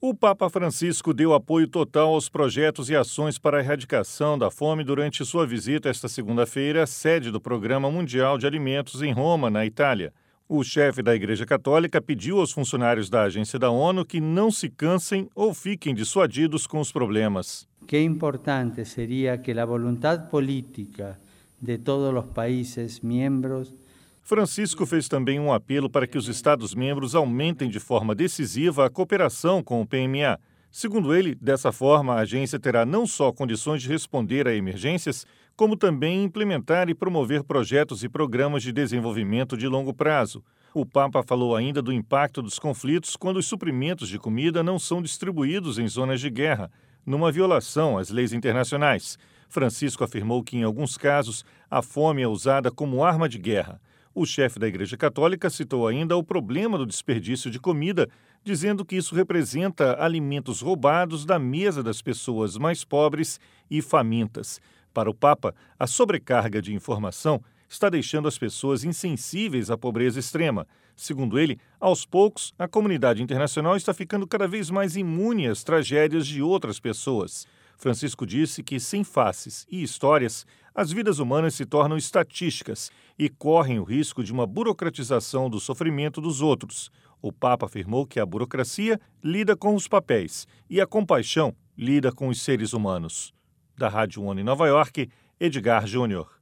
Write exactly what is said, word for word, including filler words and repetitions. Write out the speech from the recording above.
O Papa Francisco deu apoio total aos projetos e ações para a erradicação da fome durante sua visita esta segunda-feira à sede do Programa Mundial de Alimentos em Roma, na Itália. O chefe da Igreja Católica pediu aos funcionários da agência da ONU que não se cansem ou fiquem dissuadidos com os problemas. Que importante seria que a vontade política de todos os países membros. Francisco fez também um apelo para que os Estados-membros aumentem de forma decisiva a cooperação com o P M A. Segundo ele, dessa forma, a agência terá não só condições de responder a emergências, como também implementar e promover projetos e programas de desenvolvimento de longo prazo. O Papa falou ainda do impacto dos conflitos quando os suprimentos de comida não são distribuídos em zonas de guerra, numa violação às leis internacionais. Francisco afirmou que, em alguns casos, a fome é usada como arma de guerra. O chefe da Igreja Católica citou ainda o problema do desperdício de comida, dizendo que isso representa alimentos roubados da mesa das pessoas mais pobres e famintas. Para o Papa, a sobrecarga de informação está deixando as pessoas insensíveis à pobreza extrema. Segundo ele, aos poucos, a comunidade internacional está ficando cada vez mais imune às tragédias de outras pessoas. Francisco disse que, sem faces e histórias, as vidas humanas se tornam estatísticas e correm o risco de uma burocratização do sofrimento dos outros. O Papa afirmou que a burocracia lida com os papéis e a compaixão lida com os seres humanos. Da Rádio ONU em Nova York, Edgar Júnior.